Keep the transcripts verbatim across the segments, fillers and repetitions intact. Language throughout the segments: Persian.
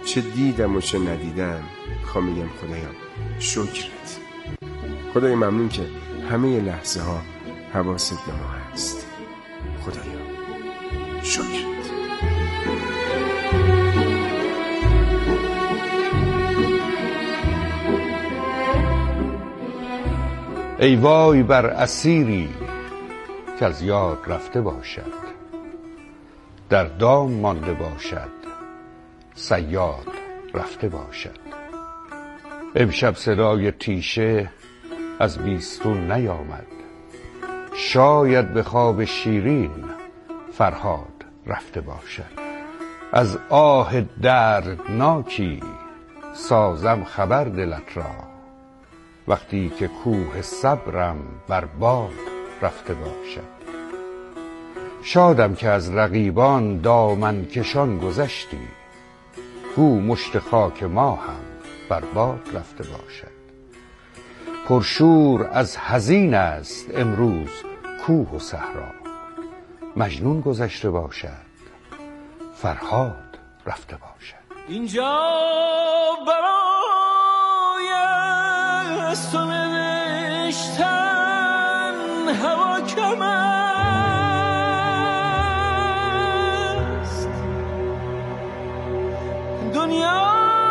چه دیدم و چه ندیدم میخوام بگم خدایا شکرت. خدای ممنون که همه لحظه ها حواست به ما هست. خدایا شکرت. ای وای بر اسیری که از یاد رفته باشد، در دام مانده باشد، صیاد رفته باشد. امشب صدای تیشه از بیستون نیامد، شاید به خواب شیرین فرهاد رفته باشد. از آه دردناکی سازم خبر دلت را، وقتی که کوه صبرم بر باد رفته باشد. شادم که از رقیبان دامن کشان گذشتی، گو مشت خاک ما هم بر باد رفته باشد. پرشور از حزین است امروز کوه و صحرا، مجنون گذشته باشد، فرهاد رفته باشد. اینجا برای از تو نوشتن هوا کم است، دنیا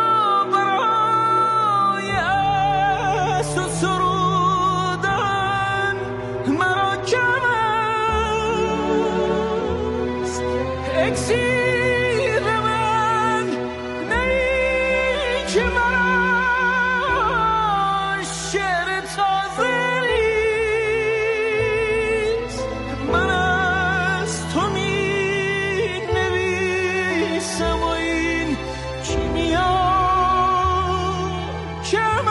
برای از تو سرودن مرا کم است. اکسیر من نی که مرا شعر تازه نیست. من از تو می نویسم و این کیمیا کم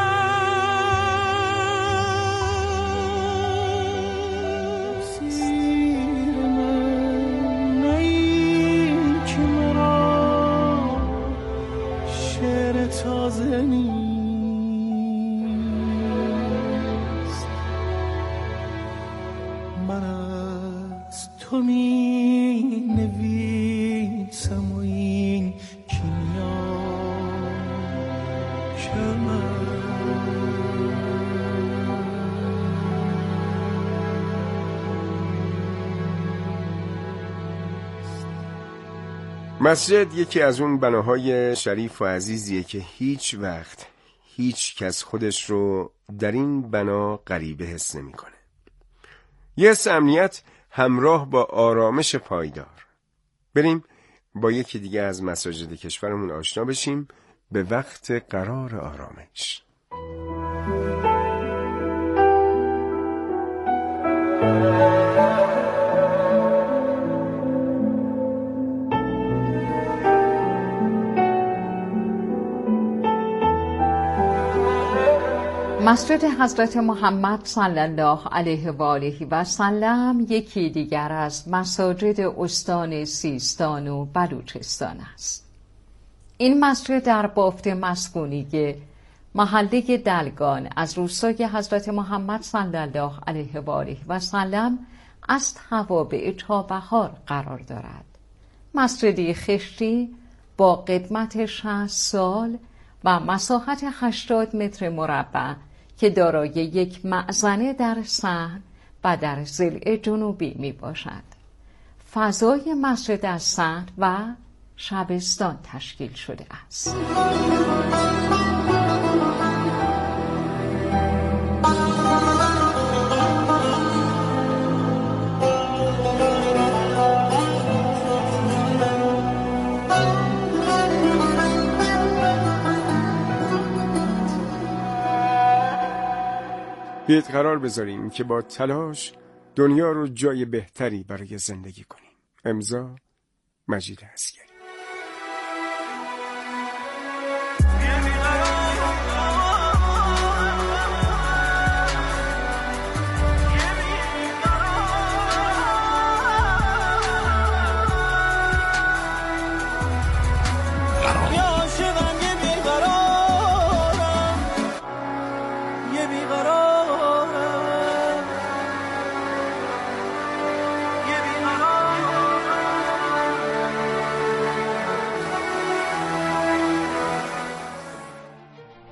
است. اکسیر من نی که مرا شعر تازه نیست. من از تو می نویسم و این کیمیا کم مسجد یکی از اون بناهای شریف و عزیزیه که هیچ وقت هیچ کس خودش رو در این بنا غریبه حس نمی‌کنه. یه حس امنیت همراه با آرامش پایدار. بریم با یکی دیگه از مساجد کشورمون آشنا بشیم به وقت قرار آرامش. مسجد حضرت محمد صلی الله علیه و آله و سلم یکی دیگر از مساجد استان سیستان و بلوچستان است. این مسجد در بافت مسکونی محله دلگان از روستای حضرت محمد صلی الله علیه و آله و سلم از توابع چابهار قرار دارد. مسجدی خشتی با قدمت شصت سال و مساحت هشتاد متر مربع که دارای یک مأذنه در صحن و در ضلع جنوبی می باشد. فضای مسجد از صحن و شبستان تشکیل شده است. بیایید قرار بذاریم که با تلاش دنیا رو جای بهتری برای زندگی کنیم. امضا مجید عسگری.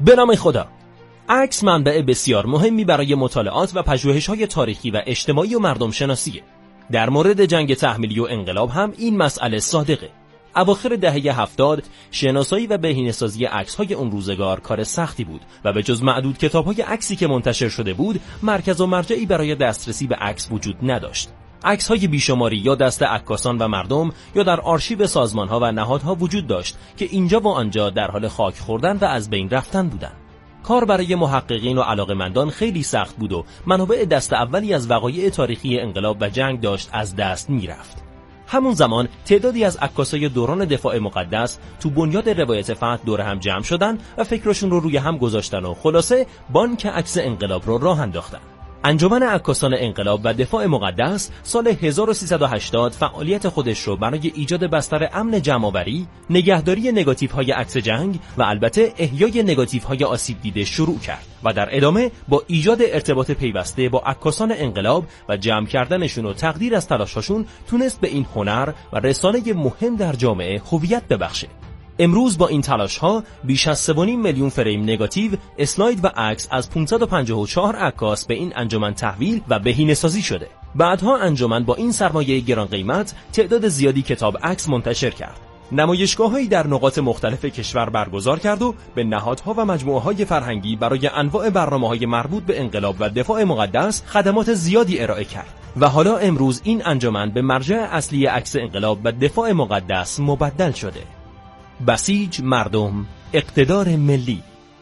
به نام خدا. عکس منبع بسیار مهمی برای مطالعات و پژوهش‌های تاریخی و اجتماعی و مردم شناسیه. در مورد جنگ تحمیلی و انقلاب هم این مسئله صادقه. اواخر دهه هفتاد شناسایی و بهینه‌سازی عکس‌های اون روزگار کار سختی بود و به جز معدود کتاب‌های عکسی که منتشر شده بود، مرکز و مرجعی برای دسترسی به عکس وجود نداشت. عکس‌های بیشماری یا دست عکاسان و مردم یا در آرشیو سازمان‌ها و نهادها وجود داشت که اینجا و آنجا در حال خاک خوردن و از بین رفتن بودند. کار برای محققین و علاقه‌مندان خیلی سخت بود و منابع دست اولی از وقایع تاریخی انقلاب و جنگ داشت از دست می‌رفت. همون زمان تعدادی از عکاسای دوران دفاع مقدس تو بنیاد روایت فتح دور هم جمع شدن و فکرشون رو روی هم گذاشتن و خلاصه بانک عکس انقلاب رو راه انداختن. انجمن عکاسان انقلاب و دفاع مقدس سال هزار و سیصد و هشتاد فعالیت خودش رو برای ایجاد بستر امن جمع‌آوری، نگهداری نگاتیوهای عکس جنگ و البته احیای نگاتیوهای آسیب دیده شروع کرد و در ادامه با ایجاد ارتباط پیوسته با عکاسان انقلاب و جمع کردنشون و تقدیر از تلاش‌هاشون تونست به این هنر و رسانه مهم در جامعه هویت ببخشه. امروز با این تلاش‌ها بیش از سه و نیم میلیون فریم نگاتیو، اسلاید و عکس از پانصد و پنجاه و چهار عکاس به این انجمن تحویل و بهینه‌سازی شده. بعدها انجمن با این سرمایه گران قیمت تعداد زیادی کتاب عکس منتشر کرد. نمایشگاه‌هایی در نقاط مختلف کشور برگزار کرد و به نهادها و مجموعه‌های فرهنگی برای انواع برنامه‌های مربوط به انقلاب و دفاع مقدس خدمات زیادی ارائه کرد. و حالا امروز این انجمن به مرجع اصلی عکس انقلاب و دفاع مقدس مبدل شده. بسیج مردم، اقتدار ملی.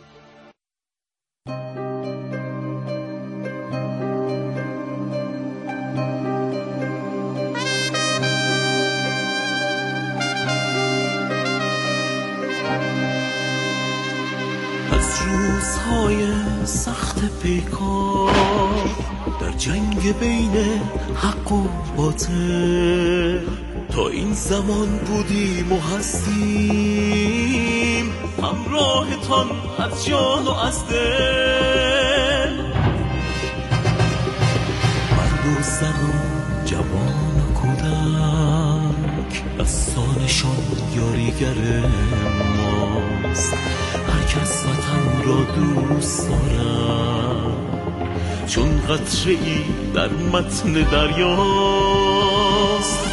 از روزهای سخت پیکار در جنگ بین حق و باطل تا این زمان بودیم و هستیم همراهتان از جان و از دل، مرد و زن و جوان و کودک دستانشان یاریگر ماست. هر کس وطن را دوست دارد چون قطره ای در متن دریاست.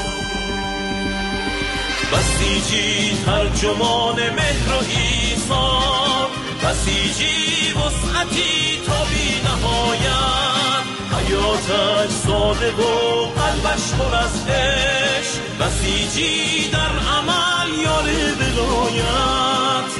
بسیجی ترجمان مهر و ایثار، بسیجی وسعتی تا بی نهایت، حیاتش ساده و قلبش پر از عشق، بسیجی در عمل یار ولایت.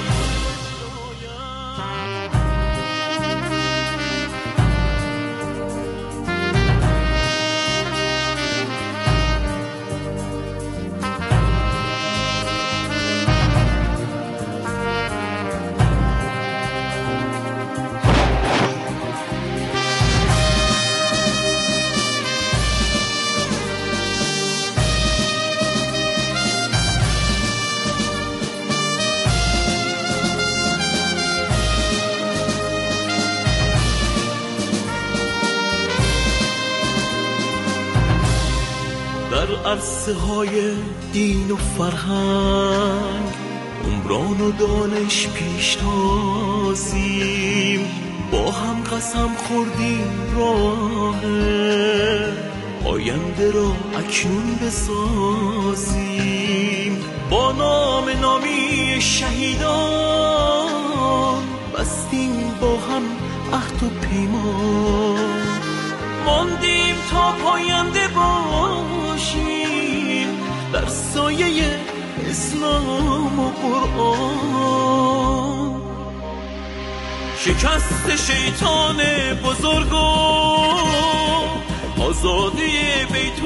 عرصه های دین و فرهنگ عمران و دانش پیش تازیم، با هم قسم خوردیم راه آینده را اکنون بسازیم. با نام نامی شهیدان بستیم با هم عهد و پیمان، ماندیم تا پاینده باشیم در سایه اسلام و قرآن. شکست شیطان بزرگ و آزادی بیت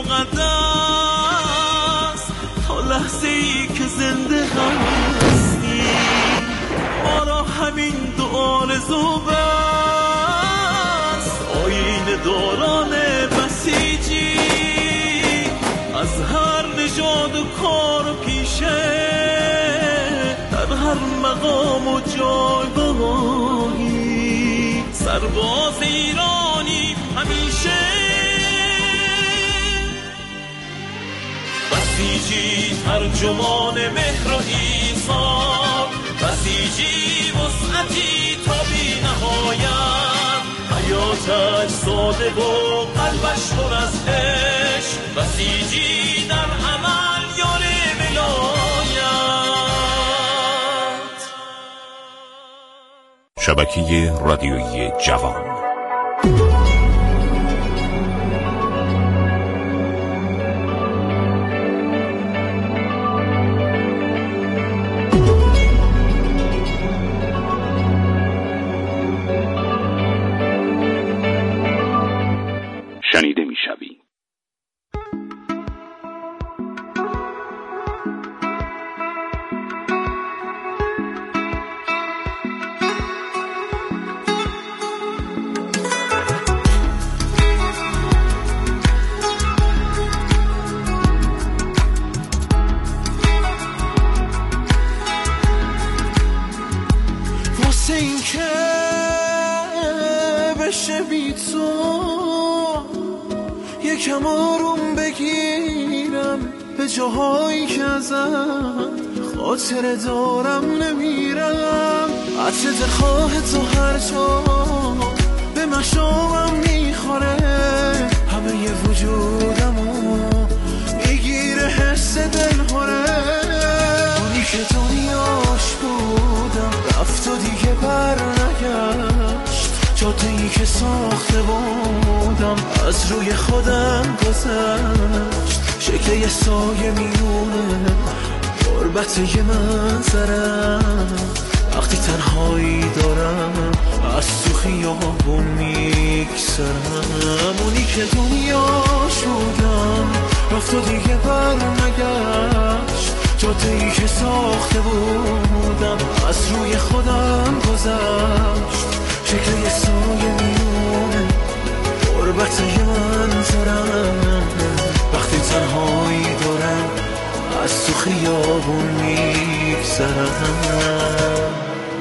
المقدس، تا لحظه ای که زنده هستیم ما را همین دو آرزو بس. آیین داران بسیجی از هر نژاد و کار و پیشه، در هر مقام و جایگاهی سرباز ایرانی همیشه. بسیجی ترجمان مهر و ایثار، بسیجی وسعتی آتش ساده و قلبش پر از عشق، بسیجی در عمل یار ولایت. شبکه رادیویی جوان. شنیده میشوی. واسه این که بشه بی تو یکم آروم بگیرم، به جاهایی که ازم خاطره دارم نمیرم. عطر دلخواه تو هر جا به مشامم میخوره، همه ی وجودمو میگیره حس دلهوره. اونی که دنیاش بودم رفت و دیگه بر نگشت، جاده‌ای که ساخته بودم از روی خودم گذشت. شکل یه سایه میونه غربت یه منظرم، وقتی تنهایی دارم از تو خیابون میگذرم. اونی که دنیاش بودم رفت و دیگه بر نگشت، جاده‌ای که ساخته بودم از روی خودم گذشت. شکل یه سایه میونه غربت یه منظرم، وقتی تنهایی دارم از تو خیابون میگذرم.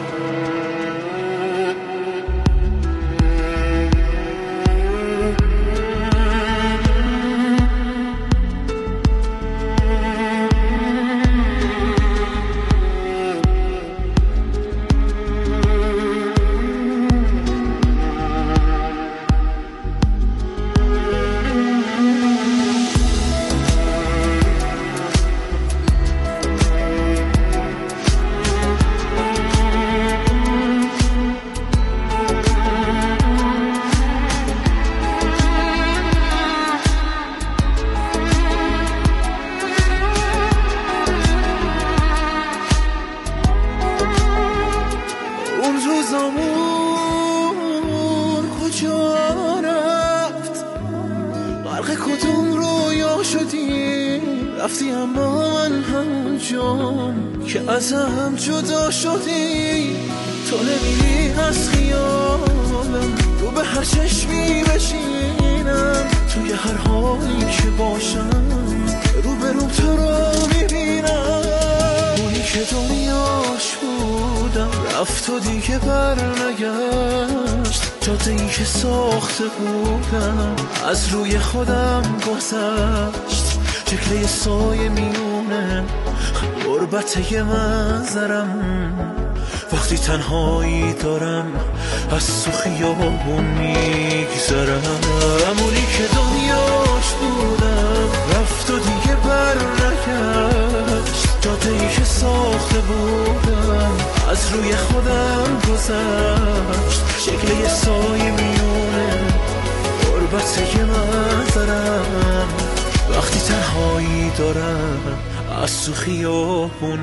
رفتی اما من همونجام که ازم جدا شدی. تو نمیری از خیالم، رو به هر چشمی بشینم، توی هر حالی که باشم رو به رو تو رو میبینم. اونی که دنیاش بودم رفت و دیگه بر نگشت، جاده‌ای که ساخته بودم از روی خودم گذشت. شکل یه سایه میونه غربت یه منظرم، وقتی تنهایی دارم از تو خیابون میگذرم. اونی که دنیاش بودم رفت و دیگه بر نگشت، جاده‌ای که ساخته بودم از روی خودم گذشت. شکل یه سایه میونه غربت یه منظرم، وقتی تنهایی دارم از تو خیابون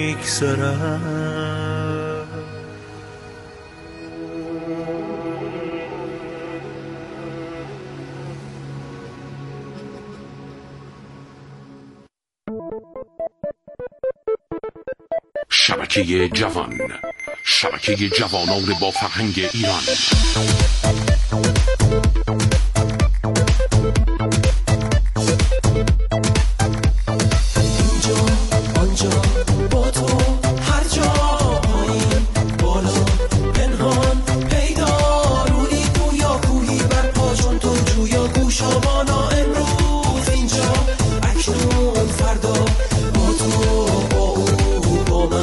میگذرم. شبکه جوان، شبکه جوانان با فرهنگ ایران.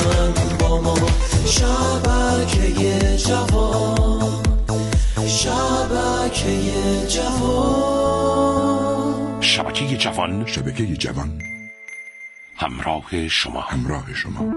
شبکه جوان. شبکه جوان، شبکه جوان همراه شما همراه شما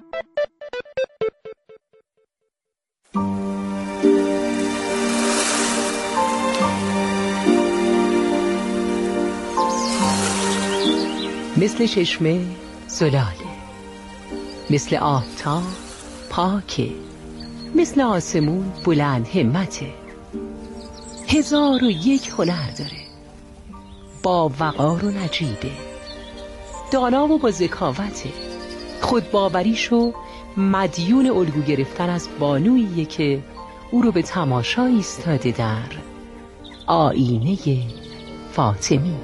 مثل چشمه زلاله، مثل آفتاب پاکه، مثل آسمون بلند همته، هزار و یک هنر داره، با وقار و نجیبه، دانا و با ذکاوته، خودباوریشو مدیون الگو گرفتن از بانوییه که او رو به تماشا ایستاده در آینه فاطمی.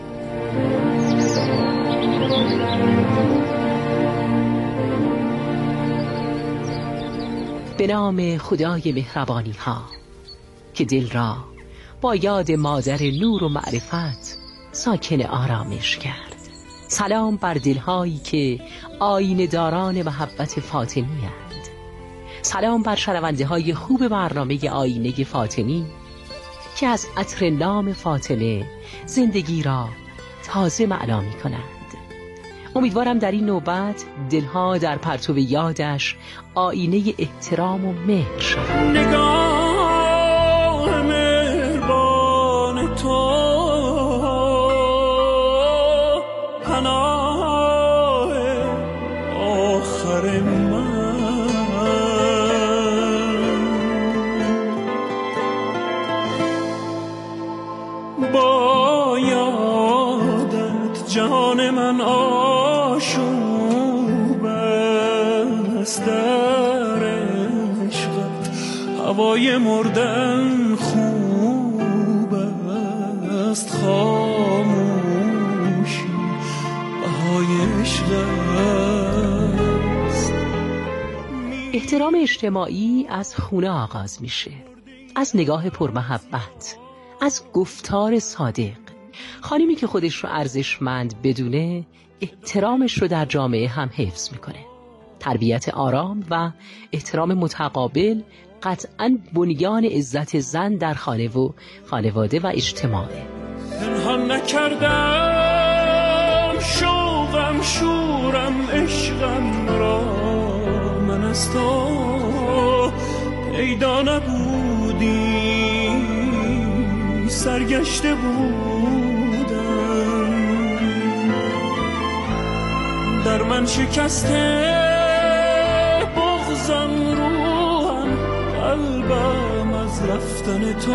به نام خدای مهربانی ها که دل را با یاد مادر نور و معرفت ساکن آرامش کرد. سلام بر دلهایی که آینه داران محبت فاطمی هستند. سلام بر شنونده های خوب برنامه آینه فاطمی که از عطر نام فاطمه زندگی را تازه معنا می کنند. امیدوارم در این نوبت دلها در پرتو یادش آینه احترام و مهر شود. نگاه مهربان تو پناه آخر من، با یادت جان من آشوب است، در عشقت هوای مردن خوب است، خاموشی بهای عشق است. احترام اجتماعی از خونه آغاز میشه، از نگاه پرمحبت، از گفتار صادق. خانمی که خودش رو ارزشمند بدونه احترامش رو در جامعه هم حفظ میکنه. تربیت آرام و احترام متقابل قطعاً بنیان عزت زن در خانه و خانواده و اجتماعه. پنهان نکردم شوقم شورم عشقم را، من از تو پیدا نبودی سرگشته بودم، در من شکسته بغضم روحم قلبم از رفتن تو،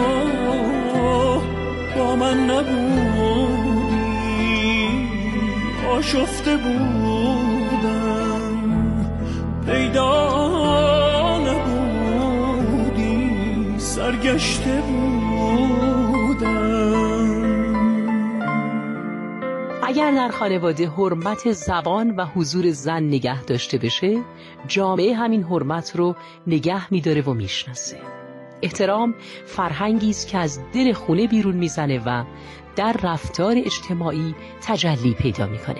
با من نبودی آشفته بودم، پیدا نبودی سرگشته بودم. اگر در خانواده حرمت زبان و حضور زن نگه داشته بشه، جامعه همین حرمت رو نگه می‌داره و میشناسه. احترام فرهنگی است که از دل خونه بیرون میزنه و در رفتار اجتماعی تجلی پیدا میکنه.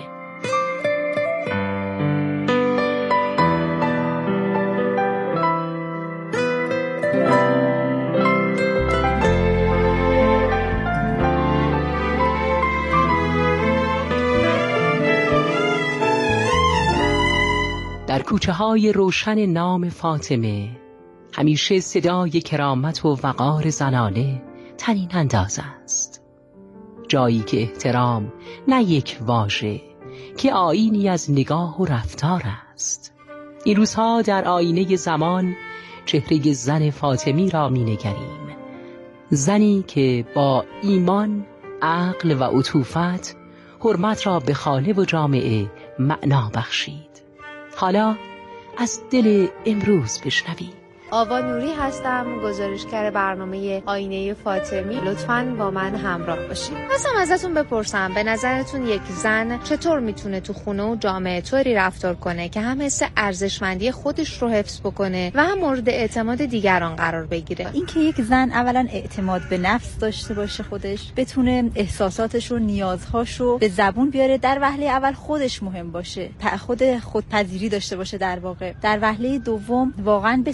در کوچه های روشن نام فاطمه همیشه صدای کرامت و وقار زنانه طنین انداز است. جایی که احترام نه یک واژه که آیینی از نگاه و رفتار است. این روزها در آینه زمان چهره زن فاطمی را می نگریم. زنی که با ایمان، عقل و عطوفت حرمت را به خانه و جامعه معنا بخشید. حالا از دل امروز بشنویم. آوا نوری هستم، گزارشگر برنامه آینه فاطمی. لطفاً با من همراه باشید. خواستم ازتون بپرسم به نظرتون یک زن چطور میتونه تو خونه و جامعه طوری رفتار کنه که هم حس ارزشمندی خودش رو حفظ بکنه و هم مورد اعتماد دیگران قرار بگیره؟ اینکه یک زن اولا اعتماد به نفس داشته باشه، خودش بتونه احساساتش رو، نیازهاش رو به زبون بیاره. در وهله اول خودش مهم باشه، خود خودپذیری داشته باشه. در واقع در وهله دوم واقعاً بتونه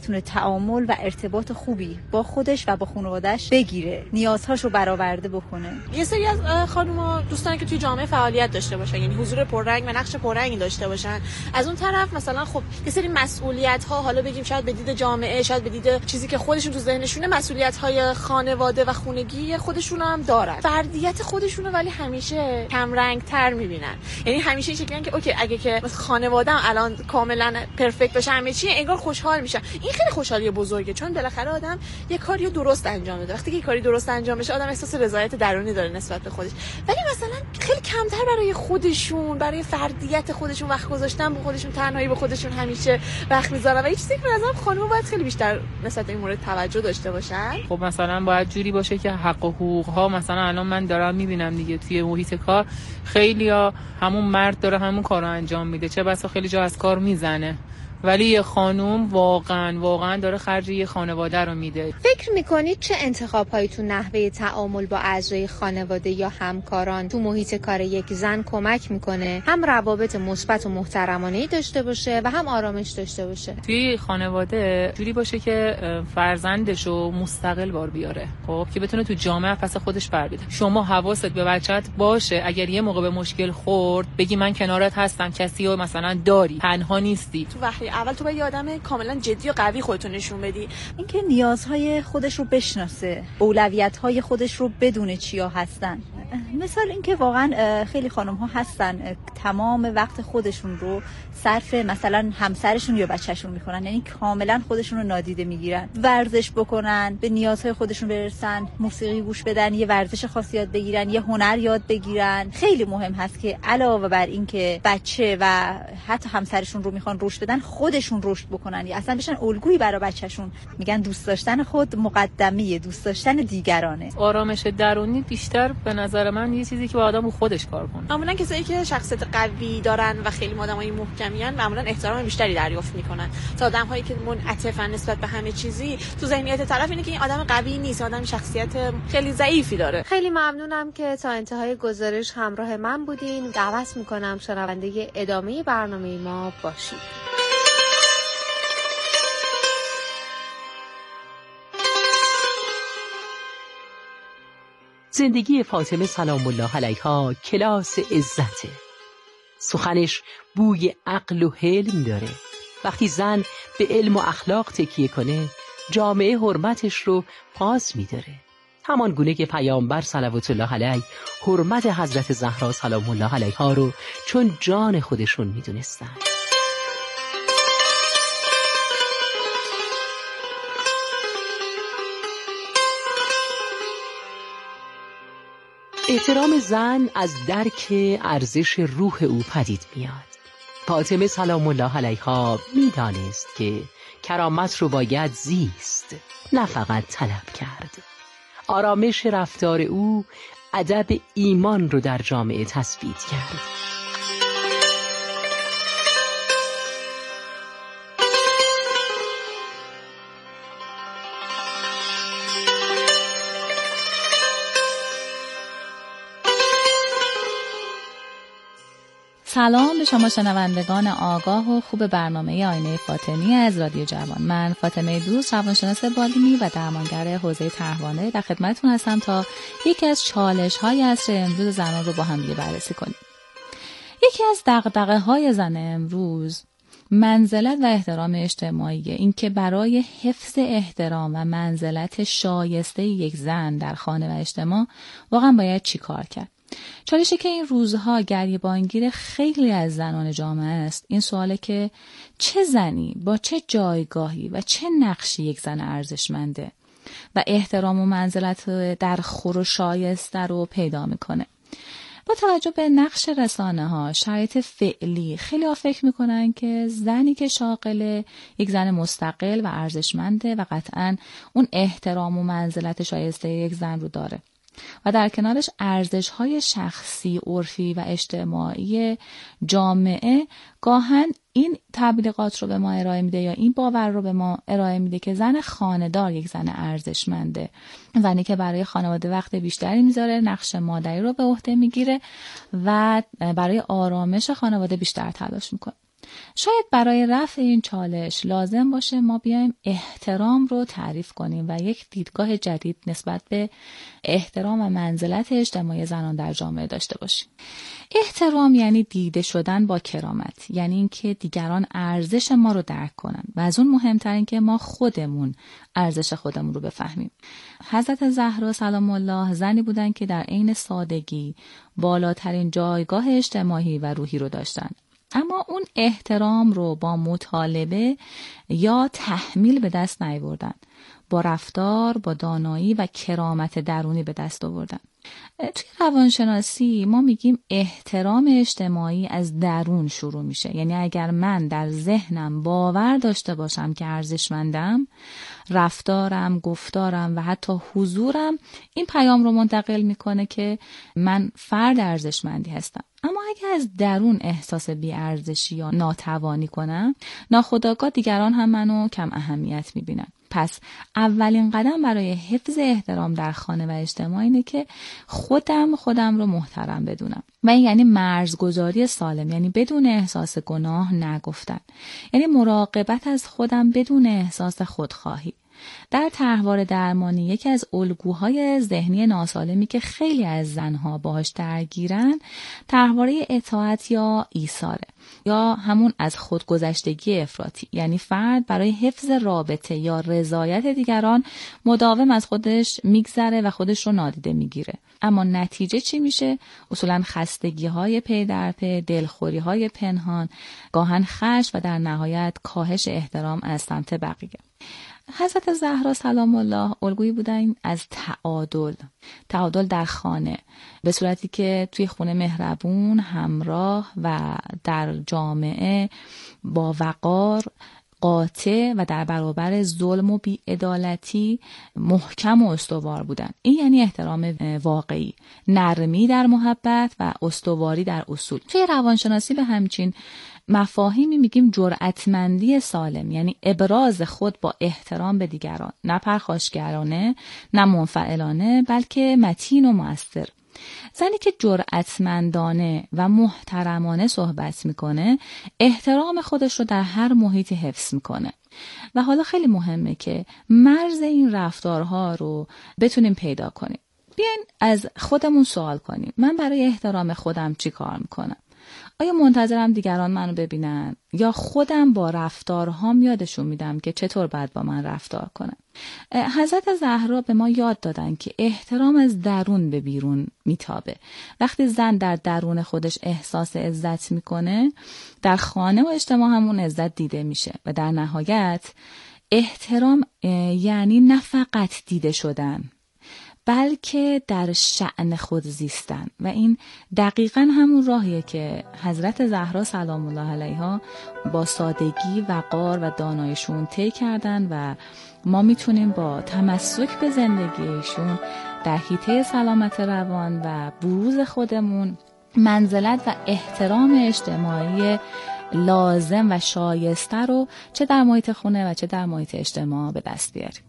تعامل و ارتباط خوبی با خودش و با خانواده‌اش بگیره، نیازهاشو برآورده بکنه. یه سری از خانم‌ها دوستان که توی جامعه فعالیت داشته باشن، یعنی حضور پررنگ و نقش پررنگی داشته باشن. از اون طرف مثلا خب یه سری مسئولیت‌ها، حالا بگیم شاید به دید جامعه، شاید به دید چیزی که خودشون تو ذهنشونه، مسئولیت‌های خانواده و خانگی خودشون هم دارن. فردیت خودشونو ولی همیشه کم رنگ‌تر می‌بینن. یعنی همیشه این شکلیه که اوکی اگه که خانواده‌ام الان کاملا پرفکت باشه همه چی، انگار خوشحال میشن. این خیلی خوشحالی بزرگه، چون بالاخره آدم یه کاریو درست انجام میده. وقتی که کاری درست انجام بشه آدم احساس رضایت درونی داره نسبت به خودش. ولی مثلا خیلی کمتر برای خودشون، برای فردیت خودشون وقت گذاشتن، با خودشون تنهایی با خودشون همیشه وقت میذارن. و یه چیزی که به نظرم خانم‌ها باید خیلی بیشتر نسبت این مورد توجه داشته باشن. خب مثلا باید جوری باشه که حق و حقوق ها، مثلا الان من دارم میبینم دیگه توی محیط کار خیلیا همون مرد داره همون کارو انجام میده، چه بسا خیلی جا از کار میزنه، ولی یه خانوم واقعا واقعا داره خرج یه خانواده رو میده. فکر میکنید چه انتخاب‌هایی تو نحوه تعامل با اعضای خانواده یا همکاران تو محیط کار یک زن کمک میکنه هم روابط مثبت و محترمانه‌ای داشته باشه و هم آرامش داشته باشه؟ توی خانواده جوری باشه که فرزندشو مستقل بار بیاره، خب که بتونه تو جامعه پس خودش بر بیاره. شما حواست به بچت باشه، اگر یه موقع به مشکل خورد بگی من کنارت هستم، کسی رو مثلا داری، تنها نیستی. تو وقتی اول تو باید یه آدم کاملا جدی و قوی خودتو نشون بدی. اینکه نیازهای خودش رو بشناسه، اولویت‌های خودش رو بدونه چیا هستن. مثال اینکه واقعا خیلی خانم ها هستن تمام وقت خودشون رو صرف مثلا همسرشون یا بچه‌شون میکنن، یعنی کاملا خودشون رو نادیده میگیرن. ورزش بکنن، به نیازهای خودشون برسن، موسیقی گوش بدن، یه ورزش خاص یاد بگیرن، یه هنر یاد بگیرن. خیلی مهم هست که علاوه بر اینکه بچه و حتی همسرشون رو میخوان رشد بدن، خودشون رشد بکنن یا اصلا بشن الگویی برای بچه‌شون. میگن دوست داشتن خود مقدمیه دوست داشتن دیگرانه. آرامش درونی بیشتر به نظر من یه چیزی که با آدم رو خودش کار کنه. معمولا کسایی که شخصیت قوی دارن و خیلی آدمای محکمیان معمولا احترام بیشتری دریافت میکنن تا آدم‌هایی که منعطفن نسبت به همه چیزی. تو ذهنیت طرف اینه که این آدم قوی نیست، آدم شخصیت خیلی ضعیفی داره. خیلی ممنونم که تا انتهای گزارش همراه من بودین. دعوت میکنم شنونده ادامه برنامه ما باشید. زندگی فاطمه سلام الله علیها کلاس عزته. سخنش بوی عقل و حلم داره. وقتی زن به علم و اخلاق تکیه کنه، جامعه حرمتش رو پاس میداره. همان گونه که پیامبر صلوات الله علیه حرمت حضرت زهرا سلام الله علیها رو چون جان خودشون میدونستن. احترام زن از درک ارزش روح او پدید میاد. فاطمه سلام الله علیها میدانست که کرامت رو باید زیست، نه فقط طلب کرد. آرامش رفتار او ادب ایمان رو در جامعه تثبیت کرد. سلام به شما شنوندگان آگاه و خوب برنامه آینه فاطمی از رادیو جوان. من فاطمه دوست، روانشناس بالینی و درمانگر حوزه طحوانه در خدمتتون هستم تا یکی از چالش‌های عصر امروز زنان رو با هم دیگه بررسی کنیم. یکی از دغدغه‌های زن امروز منزلت و احترام اجتماعیه. این که برای حفظ احترام و منزلت شایسته یک زن در خانه و اجتماع واقعا باید چی کار کرد؟ چالشی که این روزها گریبانگیر خیلی از زنان جامعه است این سواله که چه زنی با چه جایگاهی و چه نقشی یک زن ارزشمنده و احترام و منزلت در خور و شایسته رو پیدا میکنه. با توجه به نقش رسانه ها، شرایط فعلی، خیلی ها فکر میکنن که زنی که شاغله یک زن مستقل و ارزشمنده و قطعاً اون احترام و منزلت شایسته یک زن رو داره و در کنارش ارزش‌های شخصی، عرفی و اجتماعی جامعه گاهن این تبلیغات رو به ما ارائه میده یا این باور رو به ما ارائه میده که زن خانه‌دار یک زن ارزشمنده، زنی که برای خانواده وقت بیشتری میذاره، نقش مادری رو به عهده میگیره و برای آرامش خانواده بیشتر تلاش میکنه. شاید برای رفع این چالش لازم باشه ما بیایم احترام رو تعریف کنیم و یک دیدگاه جدید نسبت به احترام و منزلت اجتماعی زنان در جامعه داشته باشیم. احترام یعنی دیده شدن با کرامت، یعنی اینکه دیگران ارزش ما رو درک کنن و از اون مهمتر این که ما خودمون ارزش خودمون رو بفهمیم. حضرت زهرا سلام الله زنی بودن که در عین سادگی بالاترین جایگاه اجتماعی و روحی رو داشتن، اما اون احترام رو با مطالبه یا تحمیل به دست نیاوردن، با رفتار، با دانایی و کرامت درونی به دست آوردن. توی روانشناسی ما میگیم احترام اجتماعی از درون شروع میشه. یعنی اگر من در ذهنم باور داشته باشم که ارزشمندم، رفتارم، گفتارم و حتی حضورم این پیام رو منتقل میکنه که من فرد ارزشمندی هستم. اما اگر از درون احساس بی‌ارزشی یا ناتوانی کنم، ناخودآگاه دیگران هم منو کم اهمیت میبینن. پس اولین قدم برای حفظ احترام در خانه و اجتماع اینه که خودم خودم رو محترم بدونم و این یعنی مرزگذاری سالم، یعنی بدون احساس گناه نگفتن، یعنی مراقبت از خودم بدون احساس خودخواهی. در طرحواره درمانی یکی از الگوهای ذهنی ناسالمی که خیلی از زنها باهاش درگیرن طرحواره اطاعت یا ایثاره یا همون از خودگذشتگی افراطی، یعنی فرد برای حفظ رابطه یا رضایت دیگران مداوم از خودش میگذره و خودش رو نادیده میگیره. اما نتیجه چی میشه؟ اصولاً خستگی های پی در پی، دلخوری های پنهان، گاهن خشم و در نهایت کاهش احترام از سمت بقیه. حضرت زهرا سلام الله الگویی بودن از تعادل، تعادل در خانه، به صورتی که توی خونه مهربون، همراه و در جامعه با وقار، قاطع و در برابر ظلم و بی‌عدالتی محکم و استوار بودن. این یعنی احترام واقعی، نرمی در محبت و استواری در اصول. توی روانشناسی به همچین مفاهیمی میگیم جرأتمندی سالم، یعنی ابراز خود با احترام به دیگران، نه پرخاشگرانه نه منفعلانه، بلکه متین و مؤثر. زنی که جرأتمندانه و محترمانه صحبت میکنه احترام خودش رو در هر محیطی حفظ میکنه. و حالا خیلی مهمه که مرز این رفتارها رو بتونیم پیدا کنیم. بیاین از خودمون سوال کنیم، من برای احترام خودم چی کار میکنم؟ آیا منتظرم دیگران منو ببینن یا خودم با رفتارهام یادشون میدم که چطور باید با من رفتار کنن؟ حضرت زهرا به ما یاد دادن که احترام از درون به بیرون میتابه. وقتی زن در درون خودش احساس عزت میکنه، در خانه و اجتماع همون عزت دیده میشه و در نهایت احترام یعنی نه فقط دیده شدن، بلکه در شأن خود زیستن. و این دقیقاً همون راهیه که حضرت زهرا سلام الله علیها با سادگی، وقار و داناییشون طی کردن و ما میتونیم با تمسک به زندگیشون در حیطه سلامت روان و بروز خودمون منزلت و احترام اجتماعی لازم و شایسته رو چه در محیط خونه و چه در محیط اجتماع به دست بیاریم.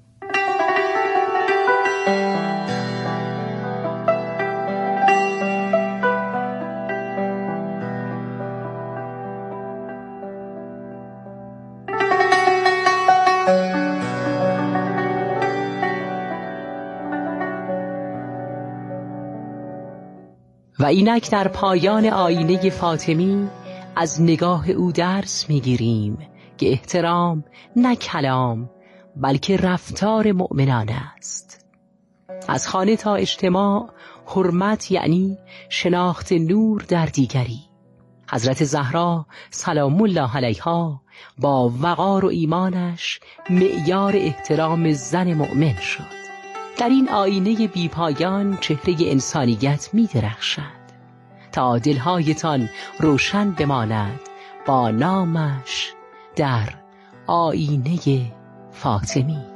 و اینک در پایان آینه فاطمی از نگاه او درس میگیریم که احترام نه کلام بلکه رفتار مؤمنان است. از خانه تا اجتماع حرمت یعنی شناخت نور در دیگری. حضرت زهرا سلام الله علیها با وقار و ایمانش معیار احترام زن مؤمن شد. در این آینه بی پایان چهره انسانیت می درخشد تا دلهایتان روشن بماند با نامش در آینه فاطمی.